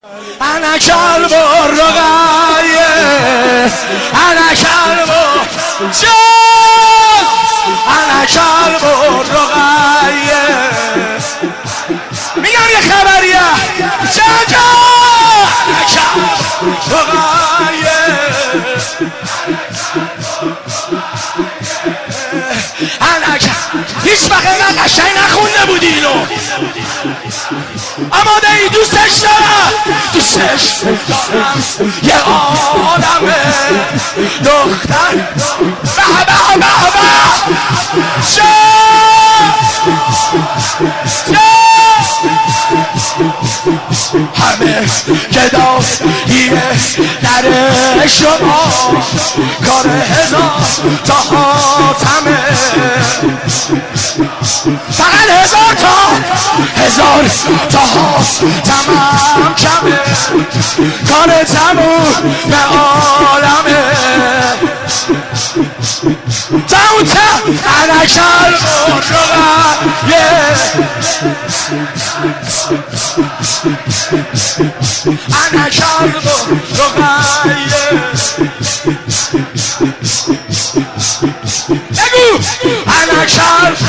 انا كلب الرقاية انا كلب جان انا كلب الرقاية میگم یه خبریه جان انا كلب الرقاية انا هیچ وقت اینقدر قشنگ نخونده بودی اینو آماده ای دوستش دارم یه آدم دختر به همه گداییه در شما کار هزار تا حاتمه فقط هزار تا حاتمم کمه کار تموم به عالمه تموم انا کلب الرقاية انا کلب الرقاية بگو انا کلب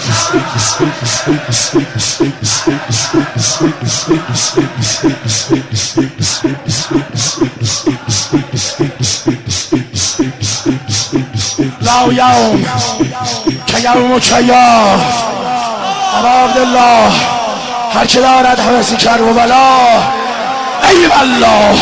لا یوم که یوم کیا ابا عبدالله هر که دارد حوثی کرب و بلا ای والله